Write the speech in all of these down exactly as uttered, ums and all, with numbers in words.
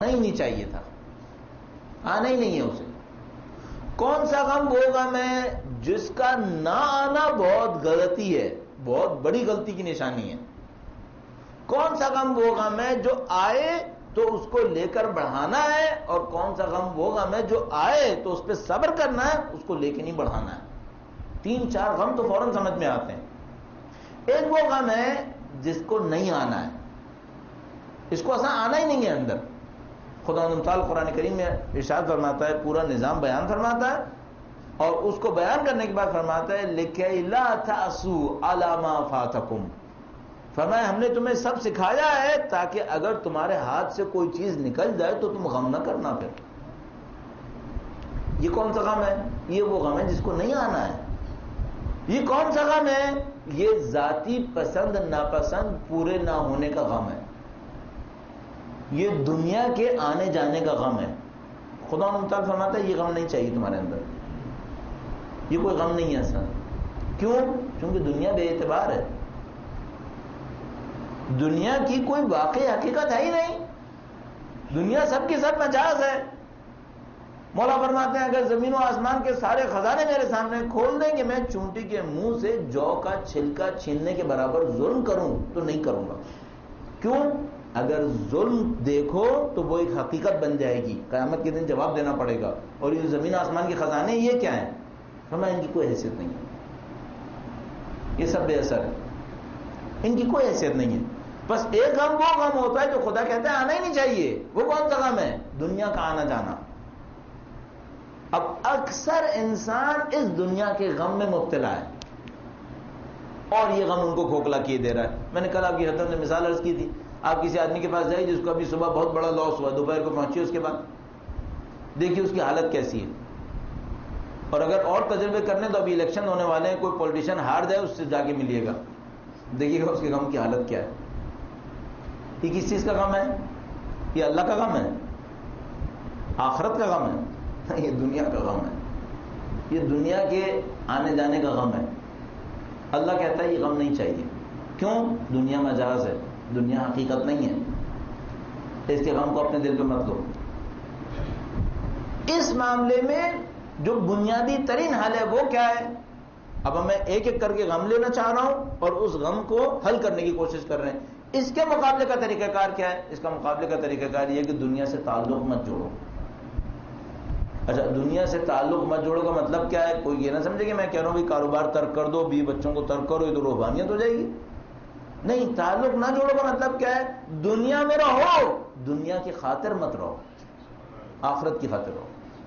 ہی نہیں چاہیے تھا، آنا ہی نہیں ہے اسے۔ کون سا غم وہ غم ہے جس کا نہ آنا بہت غلطی ہے، بہت بڑی غلطی کی نشانی ہے؟ کون سا غم وہ غم ہے جو آئے تو اس کو لے کر بڑھانا ہے، اور کون سا غم وہ غم ہے جو آئے تو اس پہ صبر کرنا ہے، اس کو لے کے نہیں بڑھانا ہے؟ تین چار غم تو فوراً سمجھ میں آتے ہیں۔ ایک وہ غم ہے جس کو نہیں آنا ہے، اس کو اصلا آنا ہی نہیں ہے اندر۔ خدا تعالیٰ قرآن کریم میں ارشاد فرماتا ہے، پورا نظام بیان فرماتا ہے، اور اس کو بیان کرنے کے بعد فرماتا ہے لِكَيْ لَا تَأْسُوا عَلَى مَا فَاتَكُمْ، فرمایا ہم نے تمہیں سب سکھایا ہے تاکہ اگر تمہارے ہاتھ سے کوئی چیز نکل جائے تو تم غم نہ کرنا پھر۔ یہ کون سا غم ہے؟ یہ وہ غم ہے جس کو نہیں آنا ہے۔ یہ کون سا غم ہے؟ یہ ذاتی پسند ناپسند پورے نہ ہونے کا غم ہے، یہ دنیا کے آنے جانے کا غم ہے۔ خدا متعال فرماتا ہے یہ غم نہیں چاہیے تمہارے اندر، یہ کوئی غم نہیں ہے ایسا۔ کیوں؟ کیونکہ دنیا بے اعتبار ہے، دنیا کی کوئی واقعی حقیقت ہے ہی نہیں، دنیا سب کی سب مجاز ہے۔ مولا فرماتے ہیں اگر زمین و آسمان کے سارے خزانے میرے سامنے کھول دیں گے، میں چونٹی کے منہ سے جو کا چھلکا چھیننے کے برابر ظلم کروں تو نہیں کروں گا۔ کیوں؟ اگر ظلم دیکھو تو وہ ایک حقیقت بن جائے گی، قیامت کے دن جواب دینا پڑے گا۔ اور یہ زمین آسمان کے خزانے یہ کیا ہیں؟ ہمیں ان کی کوئی حیثیت نہیں ہے، یہ سب بے اثر ہے، ان کی کوئی حیثیت نہیں ہے۔ بس ایک غم وہ غم ہوتا ہے جو خدا کہتا ہے آنا ہی نہیں چاہیے۔ وہ کون سا غم ہے؟ دنیا کا آنا جانا۔ اب اکثر انسان اس دنیا کے غم میں مبتلا ہے، اور یہ غم ان کو کھوکھلا کیے دے رہا ہے۔ میں نے کل آپ کی حضرت نے مثال عرض کی تھی، آپ کسی آدمی کے پاس جائیے جس کو ابھی صبح بہت بڑا لاس ہوا، دوپہر کو پہنچیے اس کے بعد دیکھیے اس کی حالت کیسی ہے۔ اور اگر اور تجربے کرنے تو ابھی الیکشن ہونے والے ہیں، کوئی پولیٹیشین ہار جائے اس سے جا کے ملیے گا، دیکھیے گا اس کے غم کی حالت کیا ہے۔ یہ کس چیز کا غم ہے؟ یہ اللہ کا غم ہے، آخرت کا غم ہے، یہ دنیا کا غم ہے، یہ دنیا کے آنے جانے کا غم ہے۔ اللہ کہتا ہے یہ غم نہیں چاہیے۔ کیوں؟ دنیا مجاز ہے، دنیا حقیقت نہیں ہے، اس کے غم کو اپنے دل پہ مت لو۔ اس معاملے میں جو بنیادی ترین حل ہے وہ کیا ہے؟ اب میں ایک ایک کر کے غم لینا چاہ رہا ہوں اور اس غم کو حل کرنے کی کوشش کر رہے ہیں۔ اس کے مقابلے کا طریقہ کار کیا ہے؟ اس کا مقابلے کا طریقہ کار یہ کہ دنیا سے تعلق مت جوڑو۔ اچھا، دنیا سے تعلق مت جوڑو کا مطلب کیا ہے؟ کوئی یہ نہ سمجھے کہ میں کہہ رہا ہوں کہ کاروبار ترک کر دو، بیوی بچوں کو ترک کرو، یہ تو روحانیت ہو جائے گی۔ نہیں، تعلق نہ جوڑو کا مطلب کیا ہے؟ دنیا میں رہو، دنیا کی خاطر مت رہو، آخرت کی خاطر رہو۔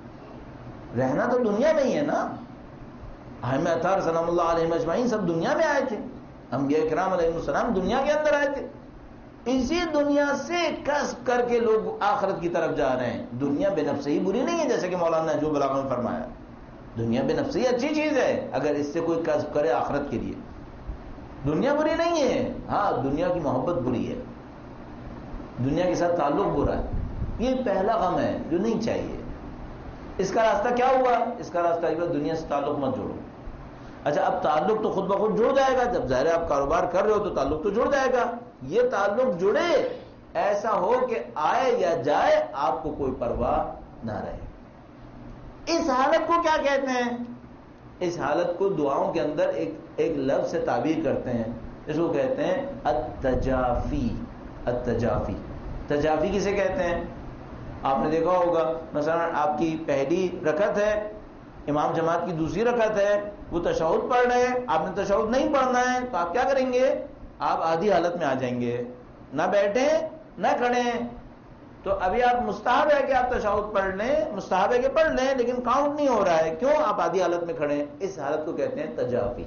رہنا تو دنیا میں ہی ہے نا، ائمہ اطہار سلام اللہ علیہ اجمعین سب دنیا میں آئے تھے، انبیاء کرام علیہ السلام دنیا کے اندر آئے تھے۔ اسی دنیا سے کسب کر کے لوگ آخرت کی طرف جا رہے ہیں۔ دنیا بے نفس ہی بری نہیں ہے، جیسے کہ مولانا جو بلاغہ میں فرمایا، دنیا بے نفس ہی اچھی چیز ہے اگر اس سے کوئی کسب کرے آخرت کے لیے۔ دنیا بری نہیں ہے، ہاں دنیا کی محبت بری ہے، دنیا کے ساتھ تعلق برا ہے۔ یہ پہلا غم ہے جو نہیں چاہیے۔ اس کا راستہ کیا ہوا؟ اس کا راستہ یہ دنیا سے تعلق مت جوڑو۔ اچھا، اب تعلق تو خود بخود جڑ جائے گا، جب ظاہر ہے آپ کاروبار کر رہے ہو تو تعلق تو جڑ جائے گا۔ یہ تعلق جڑے، ایسا ہو کہ آئے یا جائے آپ کو کوئی پرواہ نہ رہے۔ اس حالت کو کیا کہتے ہیں؟ اس حالت کو دعاؤں کے اندر ایک ایک لفظ سے تعبیر کرتے ہیں، اس کو کہتے ہیں التجافی۔ التجافی تجافی کسے کہتے ہیں؟ آپ نے دیکھا ہوگا مثلا آپ کی پہلی رکعت ہے، امام جماعت کی دوسری رکعت ہے، وہ تشہد پڑھ رہے ہیں، آپ نے تشہد نہیں پڑھنا ہے تو آپ کیا کریں گے؟ آپ آدھی حالت میں آ جائیں گے، نہ بیٹھیں نہ کھڑیں۔ تو ابھی آپ مستحب ہے کہ آپ تشہد پڑھ لیں، مستحب ہے کہ پڑھ لیں، لیکن کاؤنٹ نہیں ہو رہا ہے۔ کیوں؟ آپ آدھی حالت میں کھڑے ہیں۔ اس حالت کو کہتے ہیں تجافی۔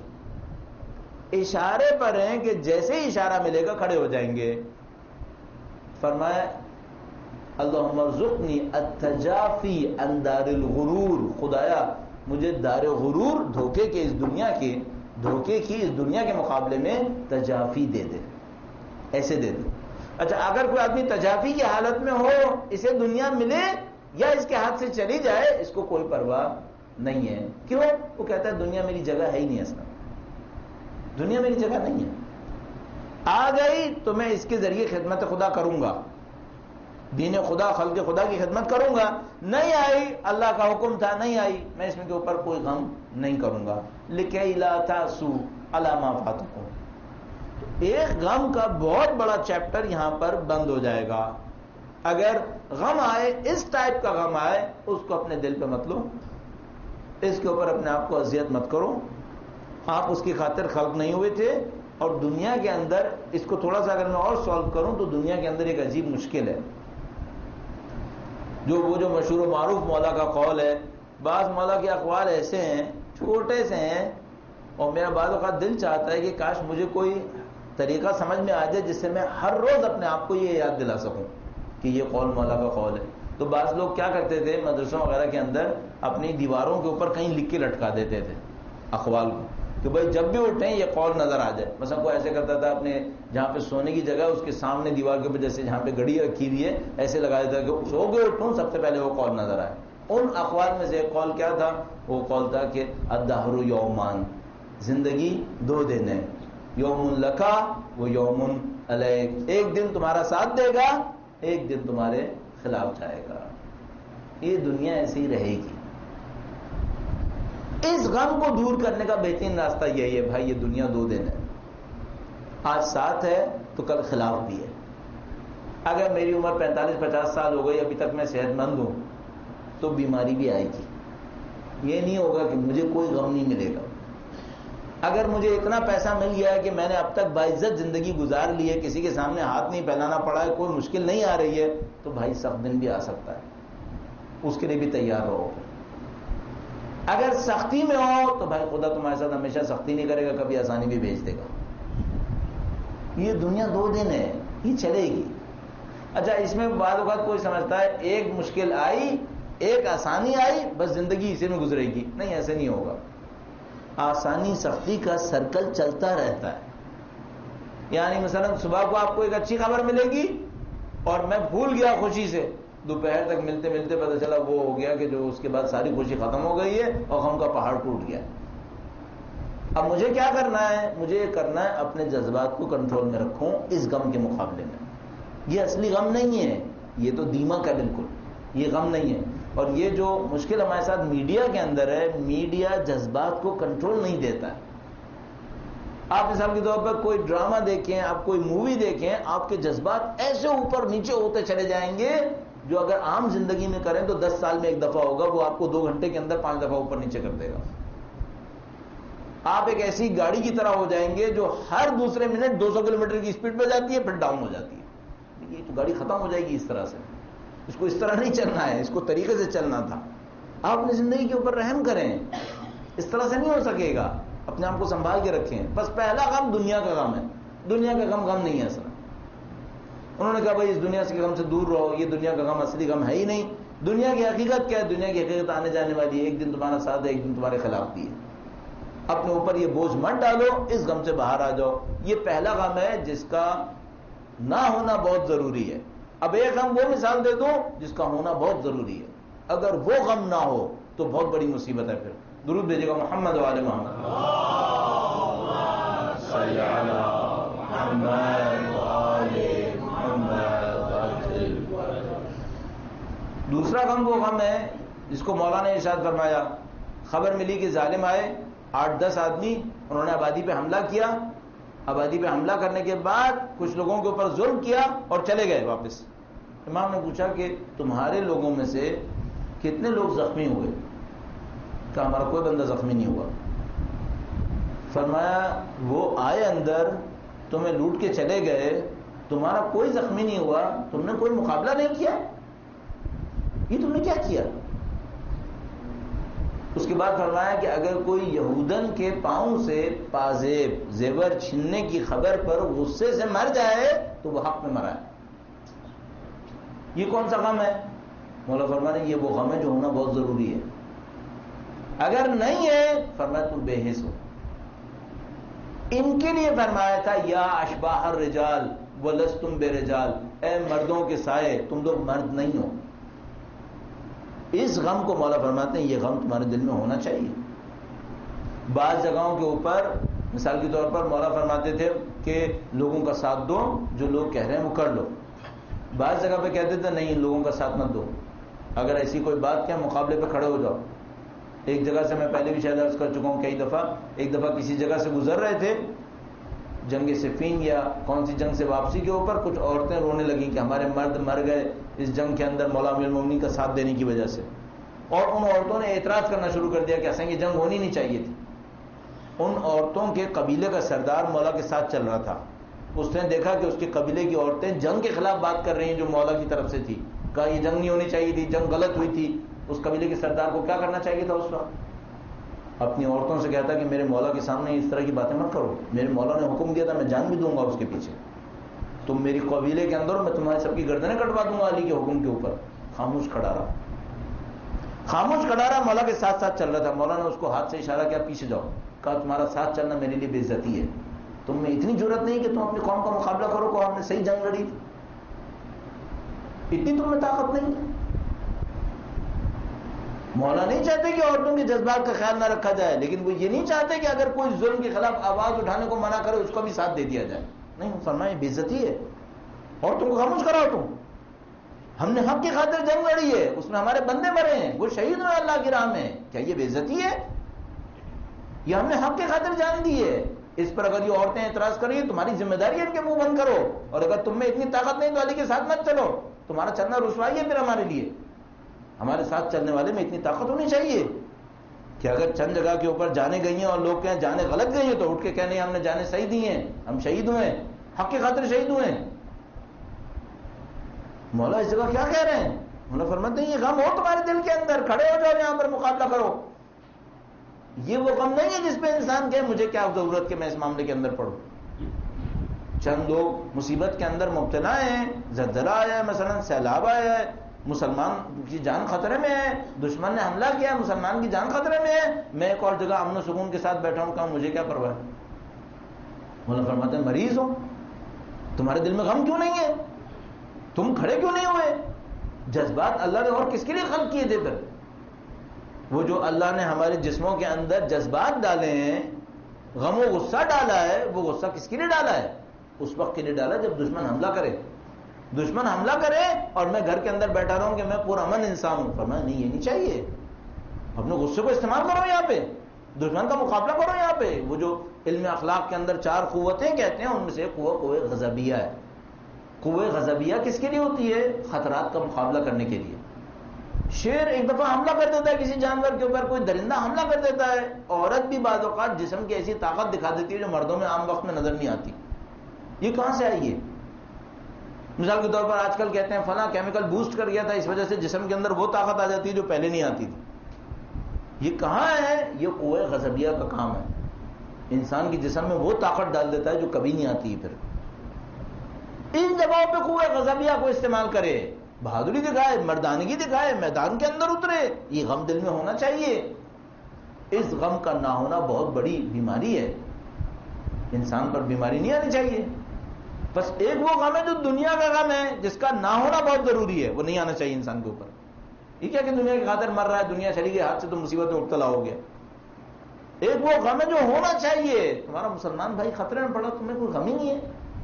اشارے پر ہیں کہ جیسے ہی اشارہ ملے گا کھڑے ہو جائیں گے۔ فرمایا اللہم ارزقنی التجافی عن دار الغرور، خدایا مجھے دار غرور، دھوکے کے اس دنیا کے دھوکے کی اس دنیا کے مقابلے میں تجافی دے دے، ایسے دے دے۔ اچھا، اگر کوئی آدمی تجافی کی حالت میں ہو، اسے دنیا ملے یا اس کے ہاتھ سے چلی جائے، اس کو کوئی پرواہ نہیں ہے۔ کیوں؟ وہ کہتا ہے دنیا میری جگہ ہے ہی نہیں، اصلا دنیا میری جگہ نہیں ہے، آ گئی تو میں اس کے ذریعے خدمت خدا کروں گا، دین خدا خلق خدا کی خدمت کروں گا. نہیں آئی اللہ کا حکم تھا نہیں آئی میں اس میں کے اوپر کوئی غم نہیں کروں گا. لِكَيْ لَا تَأْسُوا عَلَىٰ مَا فَاتَكُمْ. ایک غم کا بہت بڑا چیپٹر یہاں پر بند ہو جائے گا. اگر غم آئے اس ٹائپ کا غم آئے اس کو اپنے دل پہ مت لو, اس کے اوپر اپنے آپ کو اذیت مت کرو. آپ اس کی خاطر خلق نہیں ہوئے تھے. اور دنیا کے اندر اس کو تھوڑا سا اگر میں اور سالو کروں تو دنیا کے اندر ایک عجیب مشکل ہے. جو وہ جو مشہور و معروف مولا کا قول ہے, بعض مولا کے اقوال ایسے ہیں چھوٹے سے ہیں اور میرا بعض اوقات دل چاہتا ہے کہ کاش مجھے کوئی طریقہ سمجھ میں آ جائے جس سے میں ہر روز اپنے آپ کو یہ یاد دلا سکوں کہ یہ قول مولا کا قول ہے. تو بعض لوگ کیا کرتے تھے مدرسوں وغیرہ کے اندر اپنی دیواروں کے اوپر کہیں لکھ کے لٹکا دیتے تھے اقوال کو کہ بھائی جب بھی اٹھیں یہ قول نظر آ جائے. مثلا کوئی ایسے کرتا تھا اپنے جہاں پہ سونے کی جگہ اس کے سامنے دیوار کے اوپر جیسے جہاں پہ گھڑی رکھی ہوئی ہے ایسے لگا دیتا کہ سو کے اٹھوں سب سے پہلے وہ قول نظر آئے. ان اقوال میں سے ایک قول کیا تھا, وہ قول تھا کہ الدہر یومان, زندگی دو دن ہے, یوم لکا و یوم علیک, ایک دن تمہارا ساتھ دے گا ایک دن تمہارے خلاف جائے گا. یہ دنیا ایسی ہی رہے گی. اس غم کو دور کرنے کا بہترین راستہ یہی ہے بھائی یہ دنیا دو دن ہے, آج ساتھ ہے تو کل خلاف بھی ہے. اگر میری عمر پینتالیس پچاس سال ہو گئی ابھی تک میں صحت مند ہوں تو بیماری بھی آئے گی. یہ نہیں ہوگا کہ مجھے کوئی غم نہیں ملے گا. اگر مجھے اتنا پیسہ مل گیا ہے کہ میں نے اب تک باعزت زندگی گزار لی ہے, کسی کے سامنے ہاتھ نہیں پھیلانا پڑا ہے, کوئی مشکل نہیں آ رہی ہے, تو بھائی سخت دن بھی آ سکتا ہے, اس کے لیے بھی تیار رہو. اگر سختی میں ہو تو بھائی خدا تمہارے ساتھ ہمیشہ سختی نہیں کرے گا, کبھی آسانی بھی بھیج دے گا. یہ دنیا دو دن ہے, یہ چلے گی. اچھا اس میں بعض اوقات کوئی سمجھتا ہے ایک مشکل آئی ایک آسانی آئی بس زندگی اسی میں گزرے گی. نہیں, ایسے نہیں ہوگا. آسانی سختی کا سرکل چلتا رہتا ہے. یعنی مثلا صبح کو آپ کو ایک اچھی خبر ملے گی اور میں بھول گیا خوشی سے, دوپہر تک ملتے ملتے پتہ چلا وہ ہو گیا کہ جو اس کے بعد ساری خوشی ختم ہو گئی ہے اور غم کا پہاڑ ٹوٹ گیا. اب مجھے کیا کرنا ہے, مجھے یہ کرنا ہے اپنے جذبات کو کنٹرول میں رکھوں اس غم کے مقابلے میں. یہ اصلی غم نہیں ہے, یہ تو دیمک ہے بالکل, یہ غم نہیں ہے. اور یہ جو مشکل ہمارے ساتھ میڈیا کے اندر ہے, میڈیا جذبات کو کنٹرول نہیں دیتا ہے. آپ مثال کے طور پر کوئی ڈرامہ دیکھیں, آپ کوئی مووی دیکھیں, آپ کے جذبات ایسے اوپر نیچے ہوتے چلے جائیں گے جو اگر عام زندگی میں کریں تو دس سال میں ایک دفعہ ہوگا, وہ آپ کو دو گھنٹے کے اندر پانچ دفعہ اوپر نیچے کر دے گا. آپ ایک ایسی گاڑی کی طرح ہو جائیں گے جو ہر دوسرے منٹ دو سو کلو میٹر کی اسپیڈ پہ جاتی ہے پھر ڈاؤن ہو جاتی ہے. یہ تو گاڑی ختم ہو جائے گی اس طرح سے. اس کو اس طرح نہیں چلنا ہے, اس کو طریقے سے چلنا تھا. آپ اپنی زندگی کے اوپر رحم کریں, اس طرح سے نہیں ہو سکے گا. اپنے آپ کو سنبھال کے رکھیں. بس پہلا غم دنیا کا غم ہے, دنیا کا غم غم نہیں ہے اصل. انہوں نے کہا بھائی اس دنیا سے غم سے دور رہو, یہ دنیا کا غم اصلی غم ہے ہی نہیں. دنیا کی حقیقت کیا ہے؟ دنیا کی حقیقت آنے جانے والی ہے, ایک دن تمہارا ساتھ ہے ایک دن تمہارے خلاف بھی ہے. اپنے اوپر یہ بوجھ مت ڈالو, اس غم سے باہر آ جاؤ. یہ پہلا غم ہے جس کا نہ ہونا بہت ضروری ہے. اب ایک غم وہ مثال دے دوں جس کا ہونا بہت ضروری ہے. اگر وہ غم نہ ہو تو بہت بڑی مصیبت ہے. پھر درود بھیجے گا محمد و آل محمد. صلی علی محمد و آل محمد. دوسرا غم وہ غم ہے جس کو مولا نے ارشاد فرمایا, خبر ملی کہ ظالم آئے, آٹھ دس آدمی, انہوں نے آبادی پہ حملہ کیا. آبادی پہ حملہ کرنے کے بعد کچھ لوگوں کے اوپر ظلم کیا اور چلے گئے واپس. امام نے پوچھا کہ تمہارے لوگوں میں سے کتنے لوگ زخمی ہوئے؟ کہا ہمارا کوئی بندہ زخمی نہیں ہوا. فرمایا وہ آئے اندر, تمہیں لوٹ کے چلے گئے, تمہارا کوئی زخمی نہیں ہوا, تم نے کوئی مقابلہ نہیں کیا, یہ تم نے کیا کیا؟ اس کے بعد فرمایا کہ اگر کوئی یہودن کے پاؤں سے پازیب زیور چھیننے کی خبر پر غصے سے مر جائے تو وہ حق میں مرا ہے. یہ کون سا غم ہے؟ مولا فرمایا یہ وہ غم ہے جو ہونا بہت ضروری ہے. اگر نہیں ہے فرمایا تم بے حس ہو. ان کے لیے فرمایا تھا یا اشباح الرجال ولستم برجال, اے مردوں کے سائے تم لوگ مرد نہیں ہو. اس غم کو مولا فرماتے ہیں یہ غم تمہارے دل میں ہونا چاہیے. بعض جگہوں کے اوپر مثال کے طور پر مولا فرماتے تھے کہ لوگوں کا ساتھ دو, جو لوگ کہہ رہے ہیں وہ کر لو. بعض جگہ پہ کہتے تھے نہیں ان لوگوں کا ساتھ مت دو، اگر ایسی کوئی بات کیا مقابلے پہ کھڑے ہو جاؤ. ایک جگہ سے میں پہلے بھی شاید عرض کر چکا ہوں کئی دفعہ، ایک دفعہ کسی جگہ سے گزر رہے تھے، جنگ صفین یا کون سی جنگ سے واپسی کے اوپر، کچھ عورتیں رونے لگیں کہ ہمارے مرد مر گئے اس جنگ کے اندر مولا امیر المومنین کا ساتھ دینے کی وجہ سے. اور ان عورتوں نے اعتراض کرنا شروع کر دیا کہ اصل یہ جنگ ہونی نہیں چاہیے تھی. ان عورتوں کے قبیلے کا سردار مولا کے ساتھ چل رہا تھا، اس نے دیکھا کہ اس کے قبیلے کی عورتیں جنگ کے خلاف بات کر رہی ہیں جو مولا کی طرف سے تھی. کہا یہ جنگ نہیں ہونی چاہیے تھی، جنگ غلط ہوئی تھی. اس قبیلے کے سردار کو کیا کرنا چاہیے تھا اس وقت؟ اپنی عورتوں سے کہتا کہ میرے مولا کے سامنے اس طرح کی باتیں مت کرو، میرے مولا نے حکم دیا تھا میں جان بھی دوں گا اس کے پیچھے، تم میری قبیلے کے اندر میں تمہارے سب کی گردنیں کٹوا دوں گا علی کے حکم کے اوپر. خاموش کھڑا رہا، خاموش کھڑا رہا، مولا کے ساتھ ساتھ چل رہا تھا. مولا نے اس کو ہاتھ سے اشارہ کیا پیچھے جاؤ. کہا تمہارا ساتھ چلنا میرے لیے بے عزتی ہے، تم میں اتنی جرت نہیں کہ تم اپنی قوم کا مقابلہ کرو کو ہم نے صحیح جنگ لڑی، اتنی تم میں طاقت نہیں ہے. مولا نہیں چاہتے کہ عورتوں کے جذبات کا خیال نہ رکھا جائے، لیکن وہ یہ نہیں چاہتے کہ اگر کوئی ظلم کے خلاف آواز اٹھانے کو منع کرے اس کا بھی ساتھ دے دیا جائے. نہیں، فرمایا بے عزتی ہے اور تم کو خاموش کراؤ. تم ہم نے حق کی خاطر جنگ لڑی ہے، اس میں ہمارے بندے مرے ہیں، وہ شہید ہوئے اللہ کی راہ میں، کیا یہ بے عزتی ہے؟ یہ ہم نے حق کی خاطر جان دی ہے. اس پر اگر یہ عورتیں اعتراض کر رہی ہیں تمہاری ذمہ داری ہے ان کے منہ بند کرو، اور اگر تم میں اتنی طاقت نہیں تو علی کے ساتھ مت چلو، تمہارا چلنا رسوائی ہے پھر ہمارے لیے. ہمارے ساتھ چلنے والے میں اتنی طاقت ہونی چاہیے کہ اگر چند جگہ کے اوپر جانے گئی ہیں اور لوگ کہیں جانے غلط گئی ہیں تو اٹھ کے کہنے ہم نے جانے صحیح دی ہیں، ہم شہید ہوئے ہیں، حق کی خاطر شہید ہوئے ہیں. مولا اس جگہ کیا کہہ رہے ہیں؟ مولا فرماتے ہیں یہ غم ہو تمہارے دل کے اندر، کھڑے ہو جاؤ یہاں پر مقابلہ کرو. یہ وہ غم نہیں ہے جس پہ انسان کہے مجھے کیا ضرورت کہ میں اس معاملے کے اندر پڑھوں. چند لوگ مصیبت کے اندر مبتلا ہیں، زلزلہ آیا ہے، مثلا سیلاب آیا ہے، مسلمان کی جان خطرے میں ہے، دشمن نے حملہ کیا ہے، مسلمان کی جان خطرے میں ہے، میں ایک اور جگہ امن و سکون کے ساتھ بیٹھا ہوں، کہا مجھے کیا پرواہ ہے. مولا فرماتے ہیں مریض ہو، تمہارے دل میں غم کیوں نہیں ہے؟ تم کھڑے کیوں نہیں ہوئے؟ جذبات اللہ نے اور کس کے لیے خلق کیے تھے؟ پھر وہ جو اللہ نے ہمارے جسموں کے اندر جذبات ڈالے ہیں، غم و غصہ ڈالا ہے، وہ غصہ کس کے لیے ڈالا ہے؟ اس وقت کے لیے ڈالا جب دشمن حملہ کرے. دشمن حملہ کرے اور میں گھر کے اندر بیٹھا رہا ہوں کہ میں پرامن انسان ہوں. فرمایا نہیں، یہ نہیں چاہیے. اپنے غصے کو استعمال کرو یہاں پہ، دشمن کا مقابلہ کرو یہاں پہ. وہ جو علم اخلاق کے اندر چار قوتیں کہتے ہیں ان میں سے قوت قوت غضبیہ ہے. قوت غضبیہ کس کے لیے ہوتی ہے؟ خطرات کا مقابلہ کرنے کے لیے. شیر ایک دفعہ حملہ کر دیتا ہے کسی جانور کے اوپر، کوئی درندہ حملہ کر دیتا ہے. عورت بھی بعض اوقات جسم کی ایسی طاقت دکھا دیتی ہے جو مردوں میں عام وقت میں نظر نہیں آتی. یہ کہاں سے آئی ہے؟ مثال کے طور پر آج کل کہتے ہیں فلاں کیمیکل بوسٹ کر گیا تھا، اس وجہ سے جسم کے اندر وہ طاقت آ جاتی ہے جو پہلے نہیں آتی تھی. یہ کہاں ہے؟ یہ قوت غضبیہ کا کام ہے. انسان کے جسم میں وہ طاقت ڈال دیتا ہے جو کبھی نہیں آتی. پھر ان جگہوں پہ قوت غضبیہ کو استعمال کرے، بہادری دکھائے، مردانگی دکھائے، میدان کے اندر اترے. یہ غم دل میں ہونا چاہیے. اس غم کا نہ ہونا بہت بڑی بیماری ہے. انسان پر بیماری نہیں آنی چاہیے. بس ایک وہ غم ہے جو دنیا کا غم ہے جس کا نہ ہونا بہت ضروری ہے، وہ نہیں آنا چاہیے انسان کے اوپر. یہ کیا کہ دنیا کی خاطر مر رہا ہے، دنیا چلی گئی ہاتھ سے تو مصیبت میں مبتلا ہو گیا. ایک وہ غم ہے جو ہونا چاہیے. تمہارا مسلمان بھائی خطرے میں پڑا، تمہیں کوئی غم ہی نہیں ہے.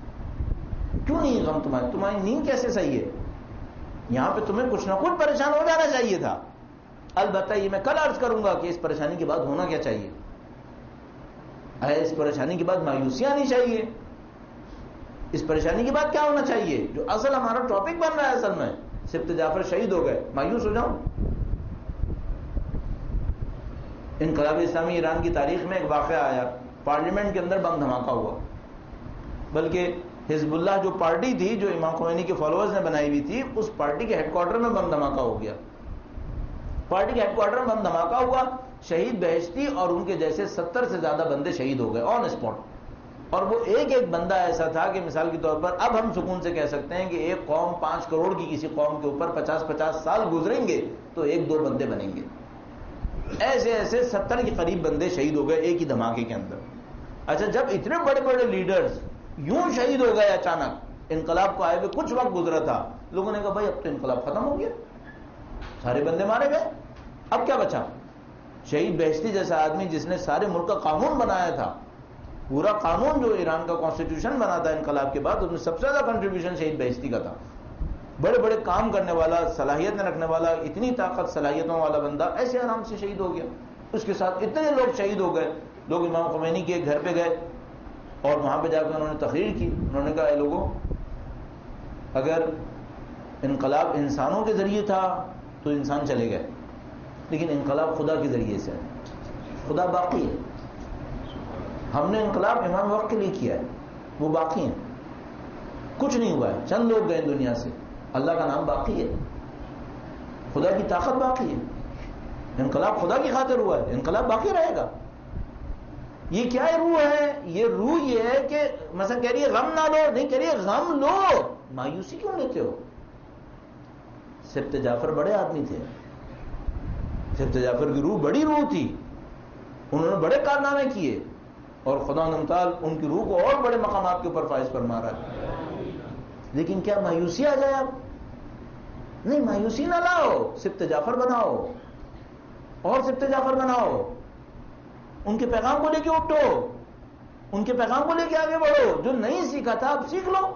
کیوں نہیں غم تمہاری؟ تمہاری نیند کیسے صحیح ہے؟ یہاں پہ تمہیں کچھ نہ کچھ پریشان ہو جانا چاہیے تھا. البتہ یہ میں کل عرض کروں گا کہ اس پریشانی کے بعد ہونا کیا چاہیے. اس پریشانی کے بعد مایوسی آنی چاہیے. اس پریشانی کے بعد کیا ہونا چاہیے؟ جو اصل ہمارا ٹاپک بن رہا ہے، اصل میں سبت جعفر شہید ہو گئے، مایوس ہو جاؤں؟ انقلاب اسلامی ایران کی تاریخ میں ایک واقعہ آیا، پارلیمنٹ کے اندر بم دھماکہ ہوا. بلکہ حزب اللہ جو پارٹی تھی جو امام خمینی کے فالوورز نے بنائی ہوئی تھی، اس پارٹی کے ہیڈ کوارٹر میں بم دھماکہ ہو گیا. پارٹی کے ہیڈ کوارٹر میں بم دھماکہ ہوا، شہید بہشتی اور ان کے جیسے ستر سے زیادہ بندے شہید ہو گئے آن اسپاٹ. اور وہ ایک ایک بندہ ایسا تھا کہ مثال کے طور پر اب ہم سکون سے کہہ سکتے ہیں کہ ایک قوم پانچ کروڑ کی کسی قوم کے اوپر پچاس پچاس سال گزریں گے تو ایک دو بندے بنیں گے. ایسے ایسے ستر کے قریب بندے شہید ہو گئے ایک ہی دھماکے کے اندر. اچھا، جب اتنے بڑے بڑے لیڈرز یوں شہید ہو گئے اچانک، انقلاب کو آئے ہوئے کچھ وقت گزرا تھا، لوگوں نے کہا بھائی اب تو انقلاب ختم ہو گیا، سارے بندے مارے گئے، اب کیا بچا؟ شہید بہشتی جیسا آدمی جس نے سارے ملک کا قانون بنایا تھا، پورا قانون جو ایران کا کانسٹیٹیوشن بنا تھا انقلاب کے بعد، اس میں سب سے زیادہ کنٹریبیوشن شہید بہشتی کا تھا. بڑے بڑے کام کرنے والا، صلاحیتیں رکھنے والا، اتنی طاقت صلاحیتوں والا بندہ ایسے آرام سے شہید ہو گیا. اس کے ساتھ اتنے لوگ شہید ہو گئے. لوگ امام خمینی کے گھر پہ گئے اور وہاں پہ جا کے انہوں نے تقریر کی. انہوں نے کہا اے لوگوں، اگر انقلاب انسانوں کے ذریعے تھا تو انسان چلے گئے، لیکن انقلاب خدا کے ذریعے سے ہے. خدا باقی ہے. ہم نے انقلاب امام وقت کے لیے کیا ہے، وہ باقی ہیں. کچھ نہیں ہوا ہے، چند لوگ گئے دنیا سے، اللہ کا نام باقی ہے، خدا کی طاقت باقی ہے. انقلاب خدا کی خاطر ہوا ہے، انقلاب باقی رہے گا. یہ کیا روح ہے؟ یہ روح یہ ہے کہ مثلا کہہ رہی ہے غم نہ لو، نہیں کہہ رہی ہے غم لو. مایوسی کیوں لیتے ہو؟ سبط جعفر بڑے آدمی تھے. سبط جعفر کی روح بڑی روح تھی، انہوں نے بڑے کارنامے کیے، اور خدا نمتال ان کی روح کو اور بڑے مقامات کے اوپر فائز فرما رہا ہے. لیکن کیا مایوسی آ جائے؟ اب نہیں، مایوسی نہ لاؤ، سبط جعفر بناؤ اور سبط جعفر بناؤ. ان کے پیغام کو لے کے اٹھو، ان کے پیغام کو لے کے آگے بڑھو. جو نہیں سیکھا تھا اب سیکھ لو.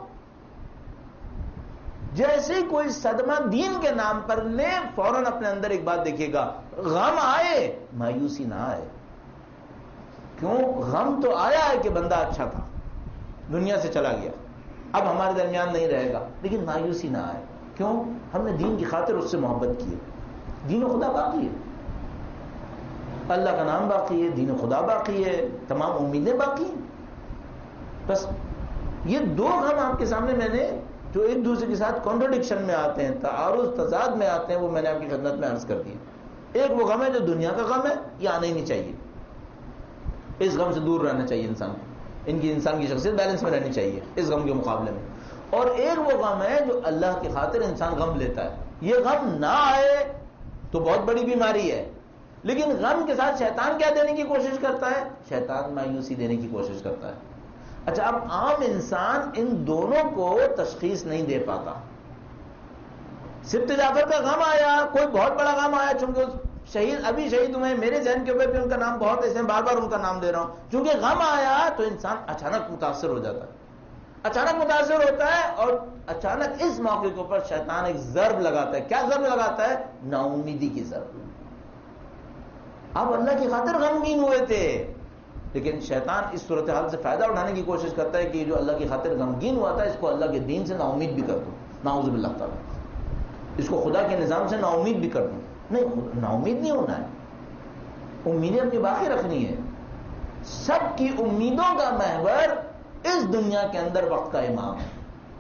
جیسے کوئی صدمہ دین کے نام پر لے، فوراً اپنے اندر ایک بات دیکھیے گا، غم آئے مایوسی نہ آئے. کیوں؟ غم تو آیا ہے کہ بندہ اچھا تھا، دنیا سے چلا گیا، اب ہمارے درمیان نہیں رہے گا، لیکن مایوسی نہ آئے. کیوں؟ ہم نے دین کی خاطر اس سے محبت کی ہے. دین خدا باقی ہے، اللہ کا نام باقی ہے، دین خدا باقی ہے، تمام امیدیں باقی ہیں. بس یہ دو غم آپ کے سامنے میں نے جو ایک دوسرے کے ساتھ کانٹرڈکشن میں آتے ہیں، تعارض تضاد میں آتے ہیں، وہ میں نے آپ کی خدمت میں عرض کر دی. ایک وہ غم ہے جو دنیا کا غم ہے، یہ آنا ہی نہیں چاہیے، اس غم سے دور رہنا چاہیے انسان کو. ان کی انسان کی شخصیت بیلنس میں رہنی چاہیے اس غم کے مقابلے میں. اور ایک وہ غم ہے جو اللہ کی خاطر انسان غم لیتا ہے. یہ غم نہ آئے تو بہت بڑی بیماری ہے، لیکن غم کے ساتھ شیطان کیا دینے کی کوشش کرتا ہے؟ شیطان مایوسی دینے کی کوشش کرتا ہے. اچھا، اب عام انسان ان دونوں کو تشخیص نہیں دے پاتا. سبط جعفر کا غم آیا، کوئی بہت بڑا غم آیا، چونکہ شہید ابھی شہید ہوئے، میرے ذہن کے اوپر بھی ان کا نام بہت ایسے ہیں، بار بار ان کا نام لے رہا ہوں. چونکہ غم آیا تو انسان اچانک متاثر ہو جاتا ہے، اچانک متاثر ہوتا ہے، اور اچانک اس موقع کے اوپر شیطان ایک ضرب لگاتا ہے. کیا ضرب لگاتا ہے؟ نا امیدی کی ضرب. آپ اللہ کی خاطر غمگین ہوئے تھے، لیکن شیطان اس صورتحال سے فائدہ اٹھانے کی کوشش کرتا ہے کہ جو اللہ کی خاطر غمگین ہوا تھا اس کو اللہ کے دین سے نا امید بھی کر دوں، نعوذ باللہ تعالیٰ، اس کو خدا کے نظام سے نا امید بھی کر دوں. نہیں، نا امید نہیں ہونا ہے، امیدیں اپنی باقی رکھنی ہے. سب کی امیدوں کا محور اس دنیا کے اندر وقت کا امام ہے.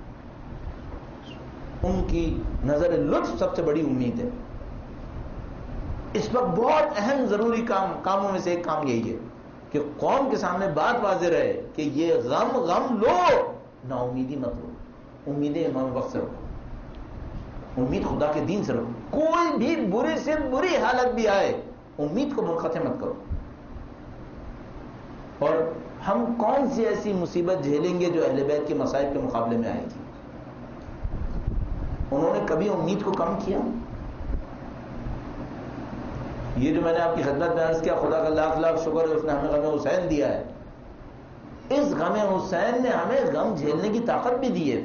ان کی نظر لطف سب سے بڑی امید ہے. اس وقت بہت اہم ضروری کام کاموں میں سے ایک کام یہی ہے کہ قوم کے سامنے بات واضح رہے کہ یہ غم غم لو، نا امیدی مت لو. امیدیں امام وقت سے رکھو، امید خدا کے دین سے رکھو. کوئی بھی بری سے بری حالت بھی آئے، امید کو منقطع مت کرو. اور ہم کون سی ایسی مصیبت جھیلیں گے جو اہل بیت کے مصائب کے مقابلے میں آئے گی؟ انہوں نے کبھی امید کو کم کیا؟ یہ جو میں نے آپ کی خدمت میں عرض کیا، خدا کا لاکھ لاکھ شکر ہے، اس نے ہمیں غم حسین دیا ہے. اس غم حسین نے ہمیں غم جھیلنے کی طاقت بھی دی ہے،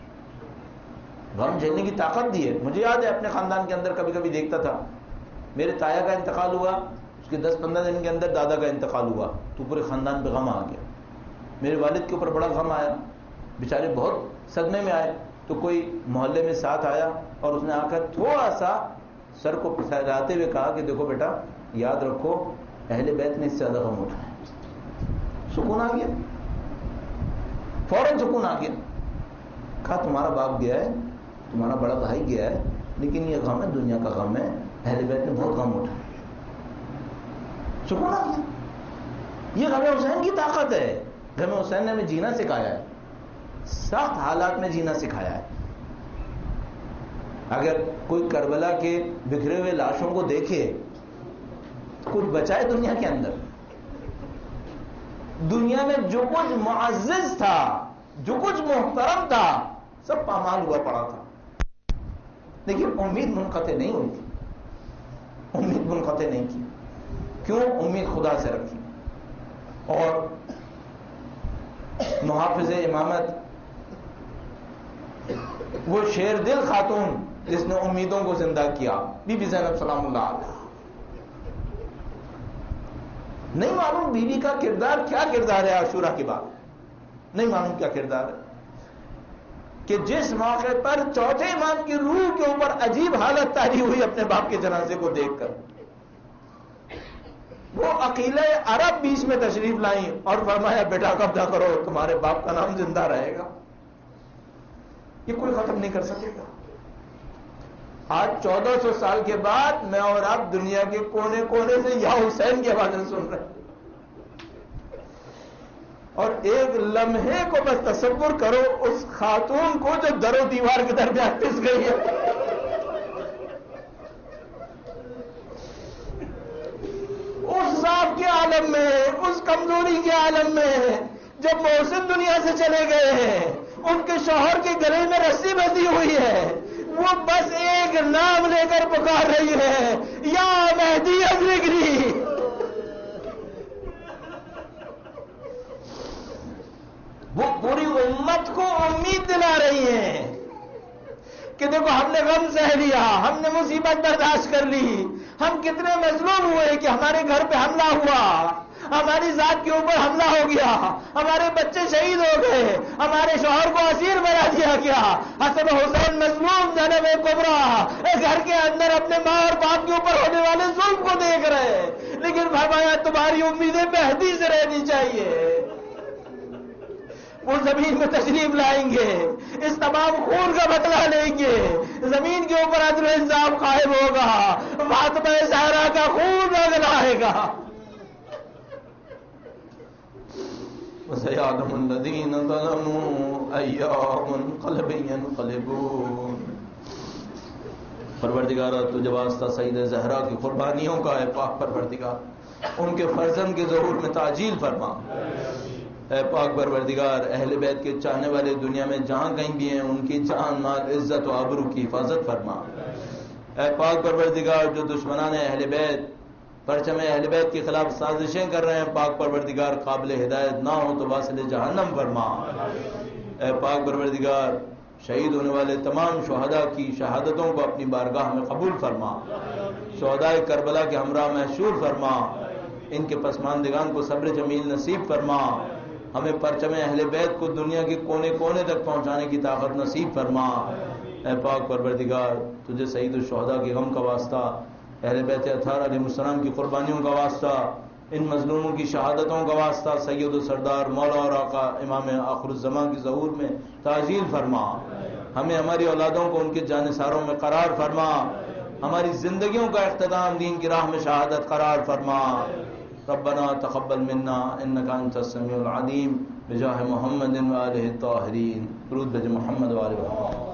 غم جھیلنے کی طاقت دی ہے. مجھے یاد ہے اپنے خاندان کے اندر کبھی کبھی دیکھتا تھا، میرے تایا کا انتقال ہوا، اس کے دس پندرہ دن کے اندر دادا کا انتقال ہوا، تو پورے خاندان پہ غم آ گیا. میرے والد کے اوپر بڑا غم آیا، بیچارے بہت صدمے میں آئے. تو کوئی محلے میں ساتھ آیا اور اس نے آ کر تھوڑا سا سر کو پھسلاتے ہوئے کہا کہ دیکھو بیٹا، یاد رکھو اہل بیت نے اس سے زیادہ غم اٹھایا. سکون آ گیا، فوراً سکون آ گیا. کہا تمہارا باپ گیا ہے، تمہارا بڑا بھائی گیا ہے، لیکن یہ غم ہے، دنیا کا غم ہے، اہل بیت نے بہت غم اٹھایا. سکون آ گیا. یہ غم حسین کی طاقت ہے. غم حسین نے ہمیں جینا سکھایا ہے، سخت حالات میں جینا سکھایا ہے. اگر کوئی کربلا کے بکھرے ہوئے لاشوں کو دیکھے، کچھ بچائے دنیا کے اندر؟ دنیا میں جو کچھ معزز تھا، جو کچھ محترم تھا، سب پامال ہوا پڑا تھا، لیکن امید منقطع نہیں ہوئی تھی. امید منقطع نہیں کی. کیوں؟ امید خدا سے رکھی. اور محافظ امامت وہ شیر دل خاتون جس نے امیدوں کو زندہ کیا، بی بی زینب سلام اللہ علیہ. نہیں معلوم بیوی کا کردار کیا کردار ہے عاشورہ کے بعد، نہیں معلوم کیا کردار ہے کہ جس موقع پر چوتھے امام کی روح کے اوپر عجیب حالت طاری ہوئی اپنے باپ کے جنازے کو دیکھ کر، وہ عقیلہ عرب بیچ میں تشریف لائیں اور فرمایا بیٹا قبضہ کرو، تمہارے باپ کا نام زندہ رہے گا، یہ کوئی ختم نہیں کر سکے گا. آج چودہ سو سال کے بعد میں اور آپ دنیا کے کونے کونے سے یا حسین کی آوازیں سن رہے ہیں، اور ایک لمحے کو بس تصور کرو اس خاتون کو جو در و دیوار کے درمیان پس گئی ہے. اس ضعف کے عالم میں، اس کمزوری کے عالم میں جب محسن دنیا سے چلے گئے ہیں، ان کے شوہر کے گلے میں رسی بندھی ہوئی ہے، وہ بس ایک نام لے کر پکار رہی ہے، یا مہدی ادرکنی. وہ پوری امت کو امید دلا رہی ہیں کہ دیکھو ہم نے غم سہ لیا، ہم نے مصیبت برداشت کر لی، ہم کتنے مظلوم ہوئے کہ ہمارے گھر پہ حملہ ہوا، ہماری ذات کے اوپر حملہ ہو گیا، ہمارے بچے شہید ہو گئے، ہمارے شوہر کو اسیر بنا دیا گیا، حسن حسین مظلوم زینب کبریٰ گھر کے اندر اپنے ماں اور باپ کے اوپر ہونے والے ظلم کو دیکھ رہے، لیکن فرمایا تمہاری امیدیں مہدی سے رہنی چاہیے. وہ زمین میں تشریف لائیں گے، اس تمام خون کا بدلہ لیں گے، زمین کے اوپر عدل و انصاف قائم ہوگا، فاطمہ زہرا کا خون رگلائے گا. وَسَيَعْلَمُ الَّذِينَ ظَلَمُوا أَيَّ مُنقَلَبٍ يَنقَلِبُونَ. پروردگارہ تجھے واسطہ سید زہرا کی قربانیوں کا ہے پاک پروردگار، ان کے فرزند کے ظہور میں تعجیل فرما. اے پاک پروردگار اہل بیت کے چاہنے والے دنیا میں جہاں کہیں بھی ہیں ان کی جان مال عزت و آبرو کی حفاظت فرما. اے پاک پروردگار جو دشمنان اہل بیت پرچم اہل بیت کے خلاف سازشیں کر رہے ہیں، پاک پروردگار قابل ہدایت نہ ہو تو واصل جہنم فرما. اے پاک پروردگار شہید ہونے والے تمام شہداء کی شہادتوں کو اپنی بارگاہ میں قبول فرما، شہداء کربلا کے ہمراہ محشور فرما، ان کے پسماندگان کو صبر جمیل نصیب فرما. ہمیں پرچم اہل بیت کو دنیا کے کونے کونے تک پہنچانے کی طاقت نصیب فرما. اے پاک پروردگار تجھے سعید الشہداء کے غم کا واسطہ، اہل بیت اطہار علیہ السلام کی قربانیوں کا واسطہ، ان مظلوموں کی شہادتوں کا واسطہ سید و سردار مولا اور آقا امام آخر الزمان کی ظہور میں تعجیل فرما. ہمیں ہماری اولادوں کو ان کے جانثاروں میں قرار فرما، ہماری زندگیوں کا اختتام دین کی راہ میں شہادت قرار فرما. ربنا تقبل منا انك انت السميع العليم بجاہ محمد و آلہ الطاہرین. درود بج محمد و آلہ محمد.